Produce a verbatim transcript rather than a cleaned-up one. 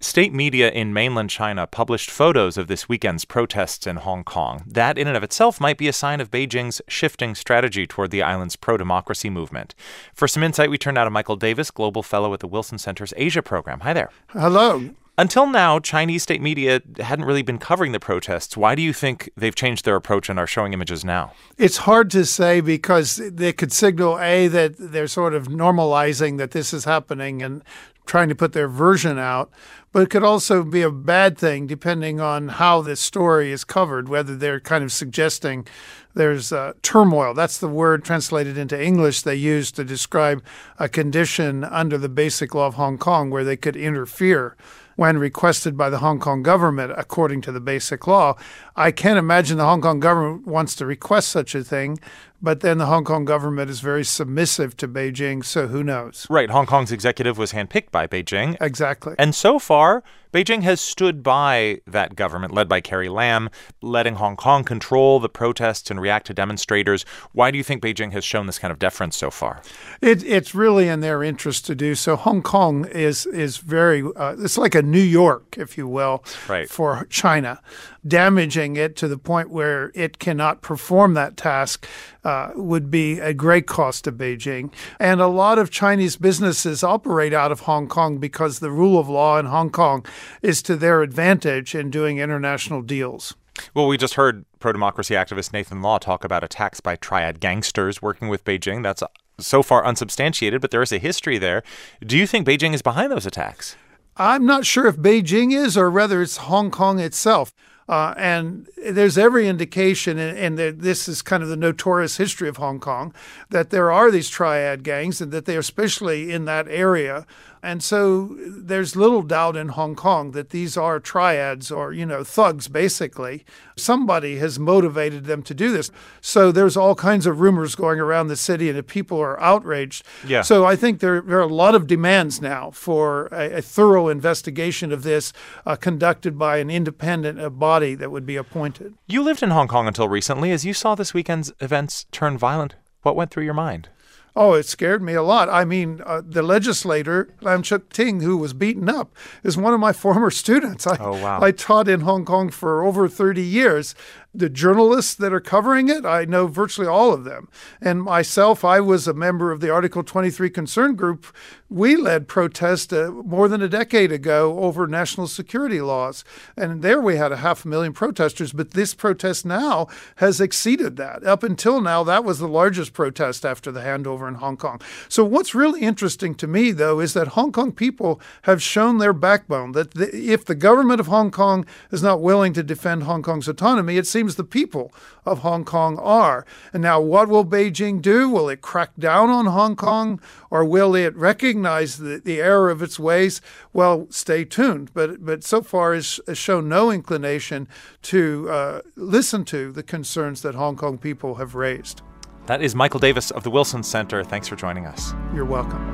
State media in mainland China published photos of this weekend's protests in Hong Kong. That, in and of itself, might be a sign of Beijing's shifting strategy toward the island's pro-democracy movement. For some insight, we turn now to Michael Davis, Global Fellow at the Wilson Center's Asia program. Hi there. Hello. Until now, Chinese state media hadn't really been covering the protests. Why do you think they've changed their approach and are showing images now? It's hard to say because they could signal, A, that they're sort of normalizing that this is happening and trying to put their version out. But it could also be a bad thing depending on how this story is covered, whether they're kind of suggesting there's uh, turmoil. That's the word translated into English they use to describe a condition under the Basic Law of Hong Kong where they could interfere when requested by the Hong Kong government, according to the Basic Law. I can't imagine the Hong Kong government wants to request such a thing, but then the Hong Kong government is very submissive to Beijing, so who knows? Right. Hong Kong's executive was handpicked by Beijing. Exactly. And so far, Beijing has stood by that government, led by Carrie Lam, letting Hong Kong control the protests and react to demonstrators. Why do you think Beijing has shown this kind of deference so far? It, it's really in their interest to do so. Hong Kong is is very, uh, it's like a New York, if you will, right, for China. Damaging it to the point where it cannot perform that task uh, would be a great cost to Beijing. And a lot of Chinese businesses operate out of Hong Kong because the rule of law in Hong Kong is to their advantage in doing international deals. Well, we just heard pro-democracy activist Nathan Law talk about attacks by triad gangsters working with Beijing. That's so far unsubstantiated, but there is a history there. Do you think Beijing is behind those attacks? I'm not sure if Beijing is or whether it's Hong Kong itself. Uh, and there's every indication, and, and this is kind of the notorious history of Hong Kong, that there are these triad gangs and that they are especially in that area. And so there's little doubt in Hong Kong that these are triads or, you know, thugs, basically. Somebody has motivated them to do this. So there's all kinds of rumors going around the city and the people are outraged. Yeah. So I think there, there are a lot of demands now for a, a thorough investigation of this uh, conducted by an independent uh, body that would be appointed. You lived in Hong Kong until recently. As you saw this weekend's events turn violent, what went through your mind? Oh, it scared me a lot. I mean, uh, the legislator, Lam Chuk Ting, who was beaten up, is one of my former students. I, oh, wow. I taught in Hong Kong for over thirty years. The journalists that are covering it, I know virtually all of them. And myself, I was a member of the Article twenty-three Concern Group. We led protests uh, more than a decade ago over national security laws. And there we had a half a million protesters. But this protest now has exceeded that. Up until now, that was the largest protest after the handover in Hong Kong. So what's really interesting to me, though, is that Hong Kong people have shown their backbone, that the, if the government of Hong Kong is not willing to defend Hong Kong's autonomy, it seems the people of Hong Kong are. And now what will Beijing do? Will it crack down on Hong Kong or will it recognize the, the error of its ways? Well, stay tuned. But but so far has, has shown no inclination to uh, listen to the concerns that Hong Kong people have raised. That is Michael Davis of the Wilson Center. Thanks for joining us. You're welcome.